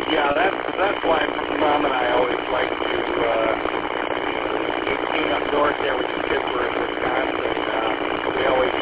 Yeah, that's why Mom and I always like to keep being up north there with the kids were in Wisconsin. We always